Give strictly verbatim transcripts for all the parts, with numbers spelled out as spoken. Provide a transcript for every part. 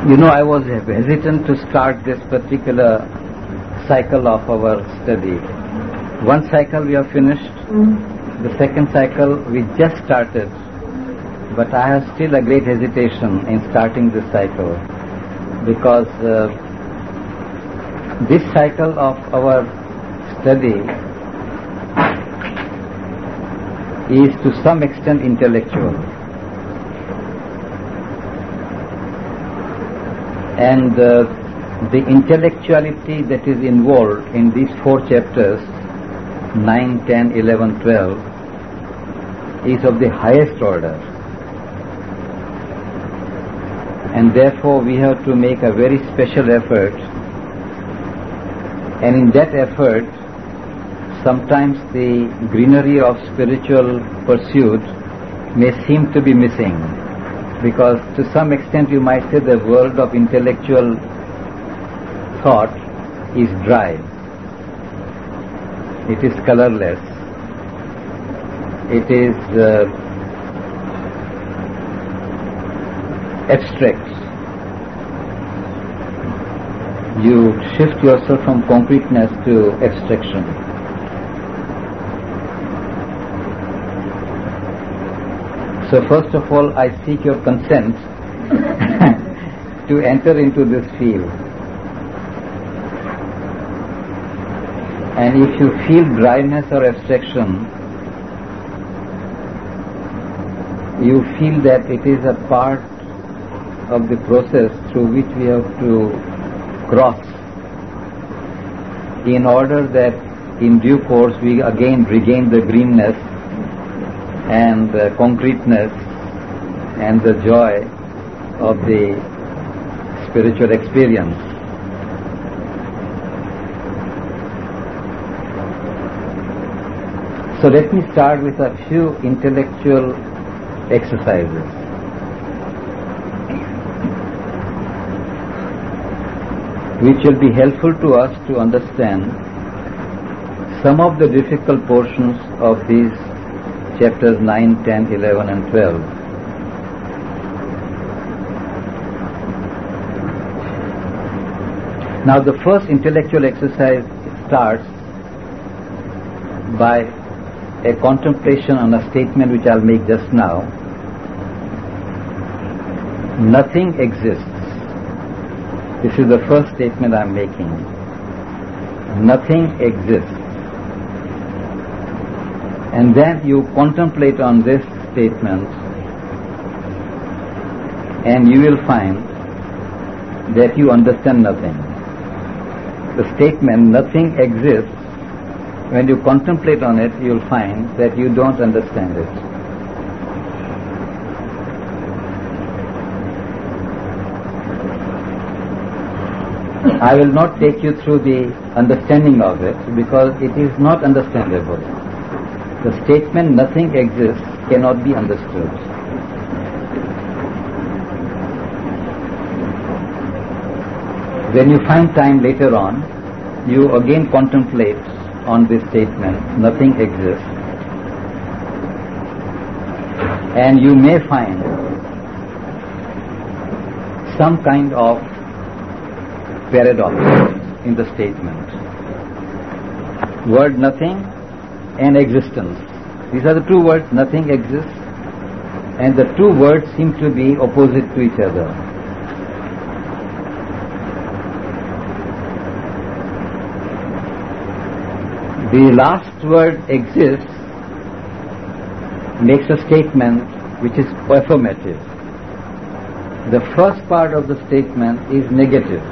You know, I was hesitant to start this particular cycle of our study. One cycle we have finished, mm-hmm. The second cycle we just started, but I have still a great hesitation in starting this cycle because uh, this cycle of our study is to some extent intellectual. And uh, the intellectuality that is involved in these four chapters, nine, ten, eleven, twelve, is of the highest order. And therefore we have to make a very special effort. And in that effort, sometimes the greenery of spiritual pursuit may seem to be missing. Because to some extent you might say the world of intellectual thought is dry. It is colorless. It is uh, abstract. You shift yourself from concreteness to abstraction. So first of all, I seek your consent to enter into this field. And if you feel dryness or abstraction, you feel that it is a part of the process through which we have to cross in order that in due course we again regain the greenness and the concreteness and the joy of the spiritual experience. So let me start with a few intellectual exercises. Which will be helpful to us to understand some of the difficult portions of these chapters nine, ten, eleven and twelve. Now the first intellectual exercise starts by a contemplation on a statement which I'll make just now. Nothing exists. This is the first statement I'm making. Nothing exists. And then you contemplate on this statement and you will find that you understand nothing. The statement, nothing exists, when you contemplate on it, you will find that you don't understand it. I will not take you through the understanding of it because it is not understandable. The statement nothing exists cannot be understood. When you find time later on, you again contemplate on this statement, nothing exists, and you may find some kind of paradox in the statement. Word nothing and existence. These are the two words, nothing exists, and the two words seem to be opposite to each other. The last word exists makes a statement which is affirmative. The first part of the statement is negative.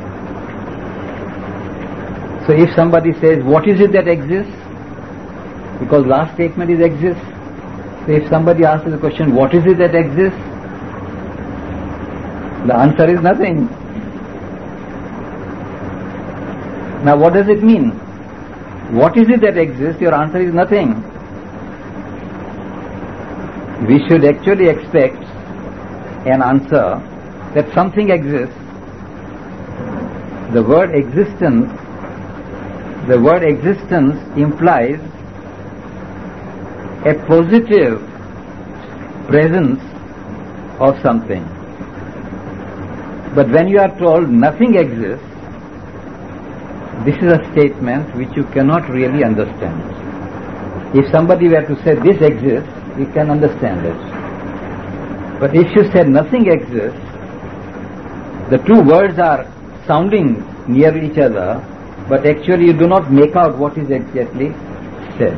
So if somebody says, what is it that exists? Because last statement is exists. So if somebody asks the question, what is it that exists? The answer is nothing. Now what does it mean? What is it that exists? Your answer is nothing. We should actually expect an answer that something exists. The word existence, the word existence implies a positive presence of something. But when you are told nothing exists, this is a statement which you cannot really understand. If somebody were to say this exists, you can understand it. But if you say nothing exists, the two words are sounding near each other, but actually you do not make out what is exactly said.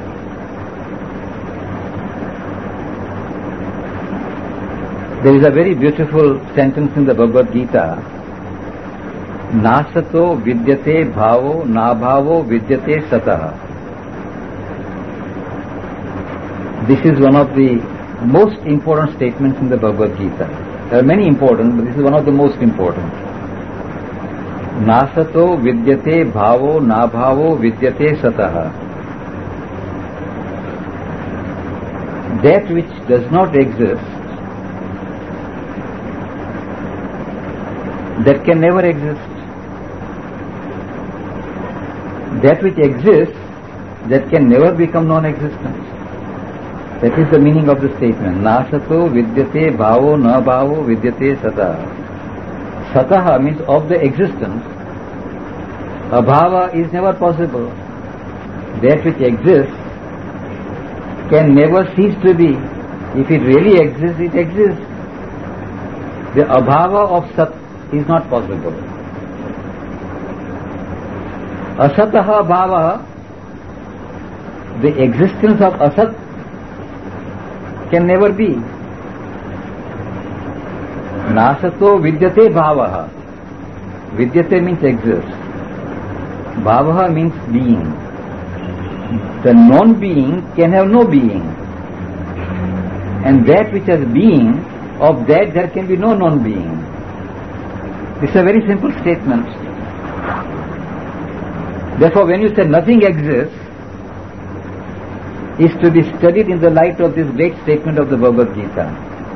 There is a very beautiful sentence in the Bhagavad Gita. Nasato vidyate bhavo nabhavo vidyate satah. This is one of the most important statements in the Bhagavad Gita. There are many important, but this is one of the most important. Nasato vidyate bhavo nabhavo vidyate satah. That which does not exist, that can never exist. That which exists, that can never become non-existent. That is the meaning of the statement. Nasato vidyate bhavo na bhavo vidyate satah. Satah means of the existence. Abhava is never possible. That which exists can never cease to be. If it really exists, it exists. The abhava of sat is not possible. Asataha bhava, the existence of asat can never be. Nasato vidyate bhavaha. Vidyate means exists. Bhavaha means being. The non-being can have no being. And that which has being, of that there can be no non-being. It's a very simple statement. Therefore, when you say nothing exists, is to be studied in the light of this great statement of the Bhagavad Gita.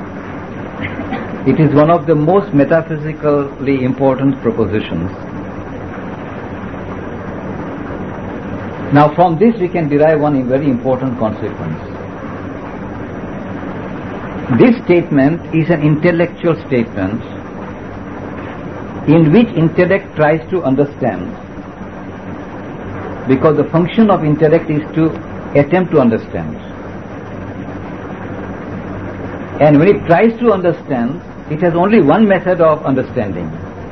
It is one of the most metaphysically important propositions. Now, from this we can derive one very important consequence. This statement is an intellectual statement in which intellect tries to understand, because the function of intellect is to attempt to understand. And when it tries to understand, it has only one method of understanding,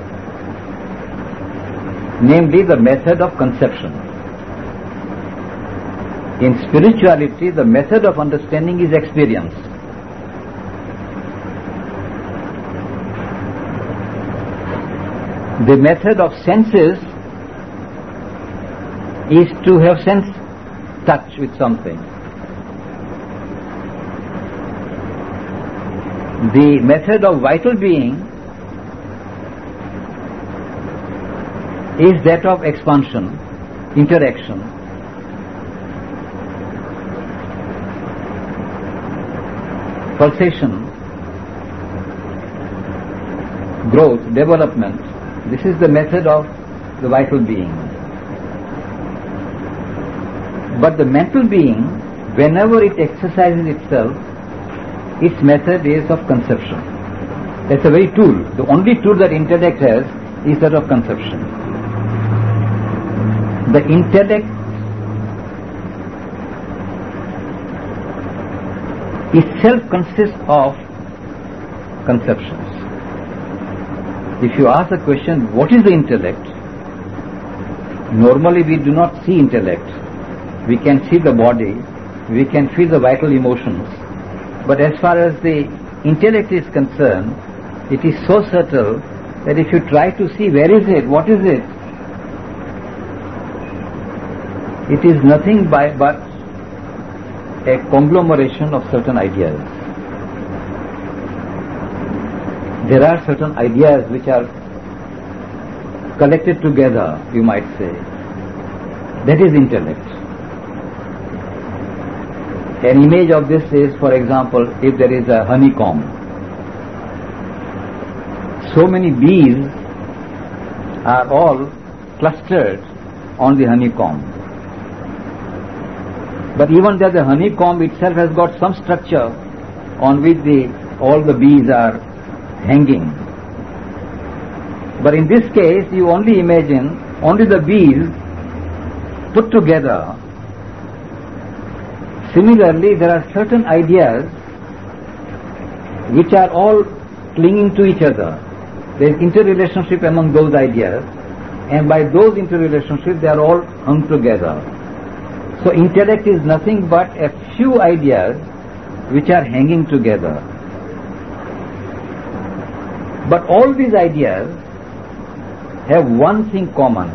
namely the method of conception. In spirituality, the method of understanding is experience. The method of senses is to have sense touch with something. The method of vital being is that of expansion, interaction. Pulsation, growth, development. This is the method of the vital being. But the mental being, whenever it exercises itself, its method is of conception. That's a very tool. The only tool that intellect has is that of conception. The intellect itself consists of conceptions. If you ask the question, what is the intellect? Normally we do not see intellect. We can see the body, we can feel the vital emotions. But as far as the intellect is concerned, it is so subtle that if you try to see where is it, what is it, it is nothing by, but a conglomeration of certain ideas. There are certain ideas which are collected together, you might say. That is intellect. An image of this is, for example, if there is a honeycomb. So many bees are all clustered on the honeycomb. But even though the honeycomb itself has got some structure on which the, all the bees are hanging. But in this case, you only imagine only the bees put together. Similarly, there are certain ideas which are all clinging to each other. There is interrelationship among those ideas, and by those interrelationships they are all hung together. So intellect is nothing but a few ideas which are hanging together. But all these ideas have one thing common,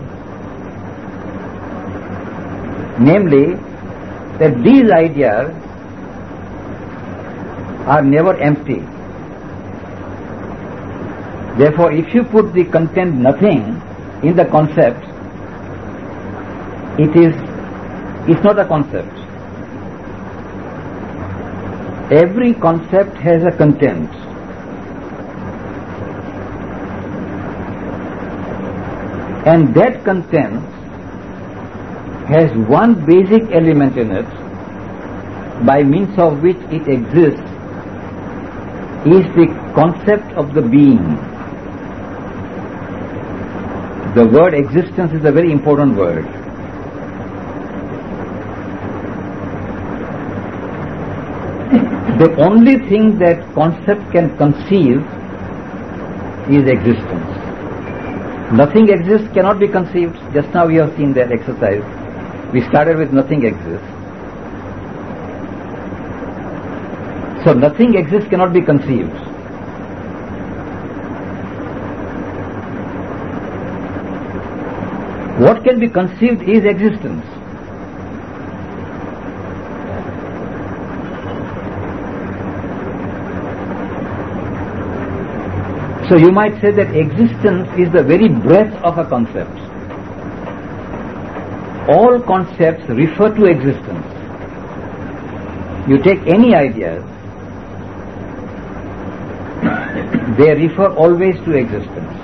namely that these ideas are never empty. Therefore, if you put the content nothing in the concept, it is it's not a concept. Every concept has a content. And that content has one basic element in it by means of which it exists, is the concept of the being. The word existence is a very important word. The only thing that concept can conceive is existence. Nothing exists cannot be conceived. Just now we have seen that exercise. We started with nothing exists. So nothing exists cannot be conceived. What can be conceived is existence. So you might say that existence is the very breadth of a concept. All concepts refer to existence. You take any ideas, they refer always to existence.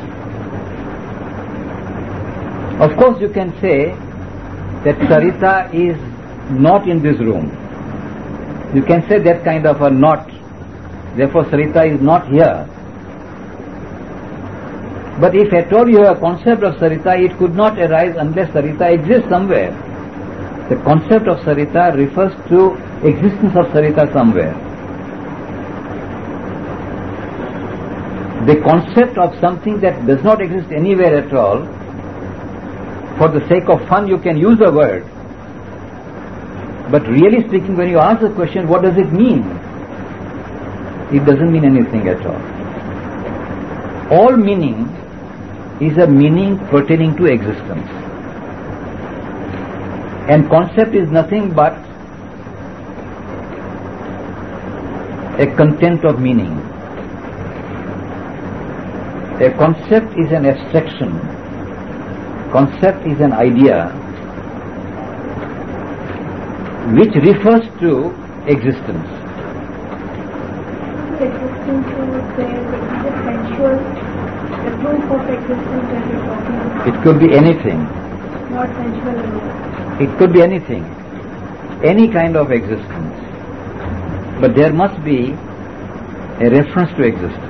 Of course you can say that Sarita is not in this room. You can say that kind of a not. Therefore Sarita is not here. But if at all you have a concept of Sarita, it could not arise unless Sarita exists somewhere. The concept of Sarita refers to existence of Sarita somewhere. The concept of something that does not exist anywhere at all, for the sake of fun you can use the word. But really speaking, when you ask the question, what does it mean? It doesn't mean anything at all. All meaning is a meaning pertaining to existence. And concept is nothing but a content of meaning. A concept is an abstraction. Concept is an idea which refers to existence. Existence is the sensual. The proof of existence that you're talking about. It could be anything. Not sensual alone. It could be anything. Any kind of existence. But there must be a reference to existence.